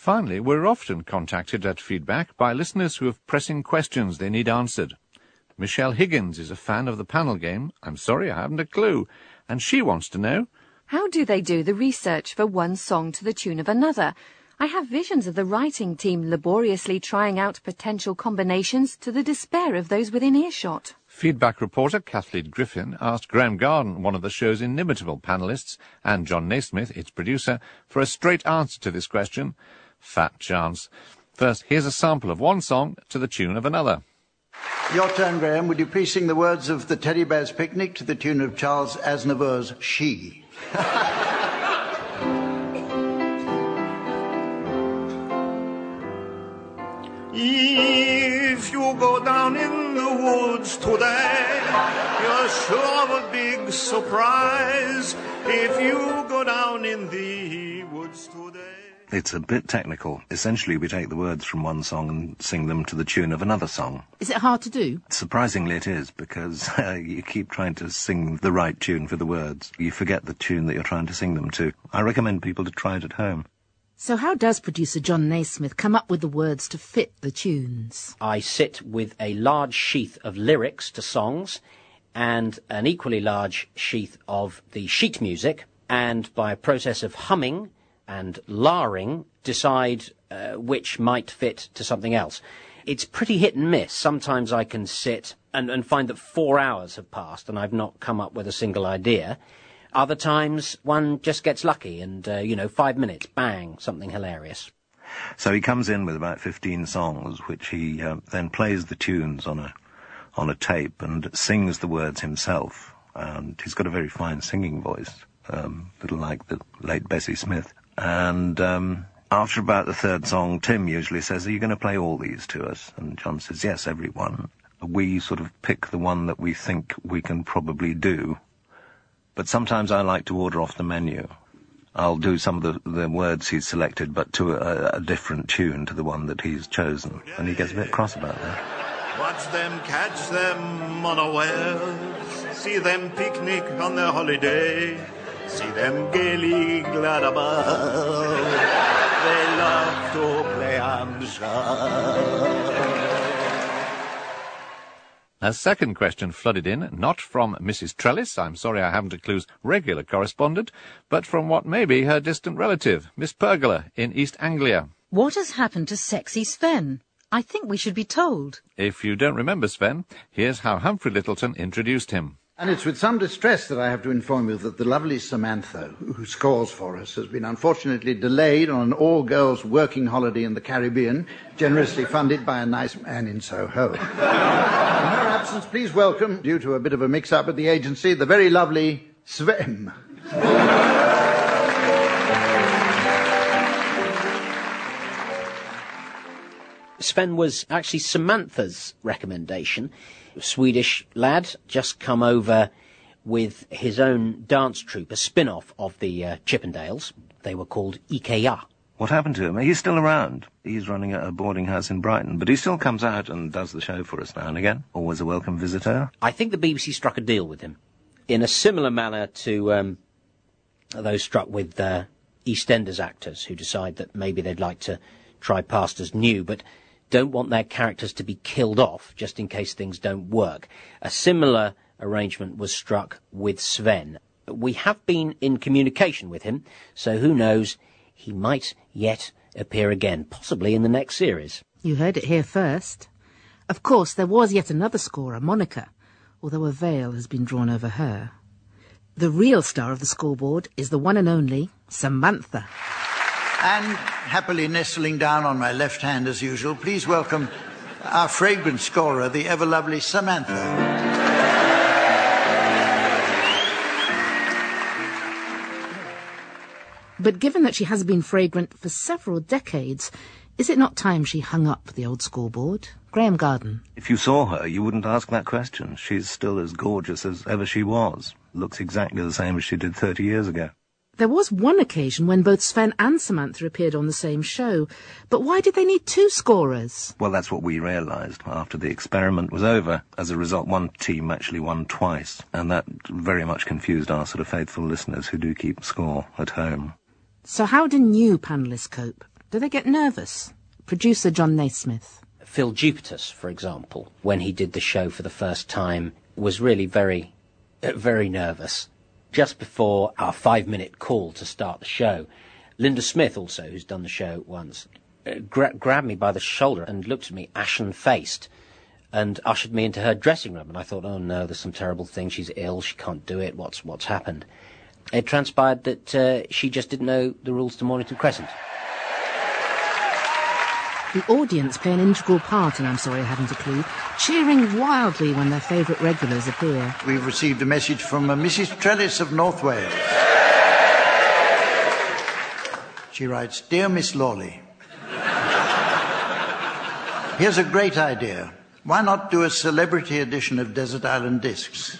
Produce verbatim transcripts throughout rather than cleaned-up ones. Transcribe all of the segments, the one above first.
Finally, we're often contacted at Feedback by listeners who have pressing questions they need answered. Michelle Higgins is a fan of the panel game. I'm sorry, I haven't a clue. And she wants to know, how do they do the research for one song to the tune of another? I have visions of the writing team laboriously trying out potential combinations to the despair of those within earshot. Feedback reporter Kathleen Griffin asked Graham Garden, one of the show's inimitable panellists, and John Naismith, its producer, for a straight answer to this question. Fat chance. First, here's a sample of one song to the tune of another. Your turn, Graham. Would you please sing the words of the Teddy Bears Picnic to the tune of Charles Aznavour's She? If you go down in the woods today, you're sure of a big surprise. If you go down in the woods today... It's a bit technical. Essentially, we take the words from one song and sing them to the tune of another song. Is it hard to do? Surprisingly, it is, because uh, you keep trying to sing the right tune for the words. You forget the tune that you're trying to sing them to. I recommend people to try it at home. So how does producer John Naismith come up with the words to fit the tunes? I sit with a large sheath of lyrics to songs and an equally large sheath of the sheet music, and by a process of humming and laring, decide uh, which might fit to something else. It's pretty hit and miss. Sometimes I can sit and, and find that four hours have passed and I've not come up with a single idea. Other times, one just gets lucky and, uh, you know, five minutes, bang, something hilarious. So he comes in with about fifteen songs, which he uh, then plays the tunes on a on a tape and sings the words himself. And he's got a very fine singing voice, um, a little like the late Bessie Smith. And um, after about the third song, Tim usually says, are you going to play all these to us? And John says, yes, every one. We sort of pick the one that we think we can probably do. But sometimes I like to order off the menu. I'll do some of the, the words he's selected, but to a, a different tune to the one that he's chosen. And he gets a bit cross about that. Watch them, catch them unawares. See them picnic on their holiday. See them gaily glad above. They love to play I'm sure. A second question flooded in, not from Missus Trellis, I'm sorry I haven't a clue's regular correspondent, but from what may be her distant relative, Miss Pergola in East Anglia. What has happened to sexy Sven? I think we should be told. If you don't remember Sven, here's how Humphrey Lyttelton introduced him. And it's with some distress that I have to inform you that the lovely Samantha, who scores for us, has been unfortunately delayed on an all-girls working holiday in the Caribbean, generously funded by a nice man in Soho. In her absence, please welcome, due to a bit of a mix-up at the agency, the very lovely Sven. Sven was actually Samantha's recommendation. Swedish lad, just come over with his own dance troupe, a spin-off of the uh, Chippendales. They were called IKEA. What happened to him? He's still around. He's running a boarding house in Brighton, but he still comes out and does the show for us now and again. Always a welcome visitor. I think the B B C struck a deal with him in a similar manner to um, those struck with uh, EastEnders actors who decide that maybe they'd like to try pastors new, but don't want their characters to be killed off just in case things don't work. A similar arrangement was struck with Sven. We have been in communication with him, so who knows, he might yet appear again, possibly in the next series. You heard it here first. Of course, there was yet another scorer, Monica, although a veil has been drawn over her. The real star of the scoreboard is the one and only Samantha. And happily nestling down on my left hand as usual, please welcome our fragrant scorer, the ever-lovely Samantha. But given that she has been fragrant for several decades, is it not time she hung up the old scoreboard? Graham Garden. If you saw her, you wouldn't ask that question. She's still as gorgeous as ever she was. Looks exactly the same as she did thirty years ago. There was one occasion when both Sven and Samantha appeared on the same show, but why did they need two scorers? Well, that's what we realised after the experiment was over. As a result, one team actually won twice, and that very much confused our sort of faithful listeners who do keep score at home. So how do new panellists cope? Do they get nervous? Producer John Naismith. Phil Jupitus, for example, when he did the show for the first time, was really very, uh, very nervous. Just before our five-minute call to start the show, Linda Smith, also, who's done the show once, uh, gra- grabbed me by the shoulder and looked at me ashen-faced and ushered me into her dressing room. And I thought, oh, no, there's some terrible thing. She's ill. She can't do it. What's what's happened? It transpired that uh, she just didn't know the rules to Mornington Crescent. The audience play an integral part in I'm Sorry I Haven't a Clue, cheering wildly when their favourite regulars appear. We've received a message from uh, Missus Trellis of North Wales. She writes, Dear Miss Lawley, here's a great idea. Why not do a celebrity edition of Desert Island Discs?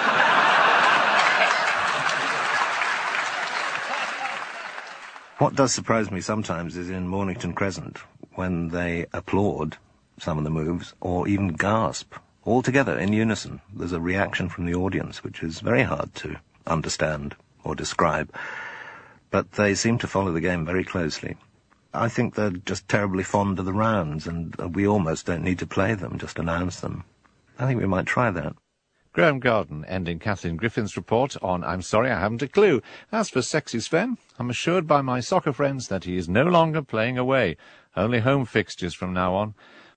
What does surprise me sometimes is in Mornington Crescent, when they applaud some of the moves, or even gasp, all together in unison. There's a reaction from the audience, which is very hard to understand or describe. But they seem to follow the game very closely. I think they're just terribly fond of the rounds, and we almost don't need to play them, just announce them. I think we might try that. Graham Garden ending Kathleen Griffin's report on I'm Sorry I Haven't a Clue. As for Sexy Sven, I'm assured by my soccer friends that he is no longer playing away, only home fixtures from now on.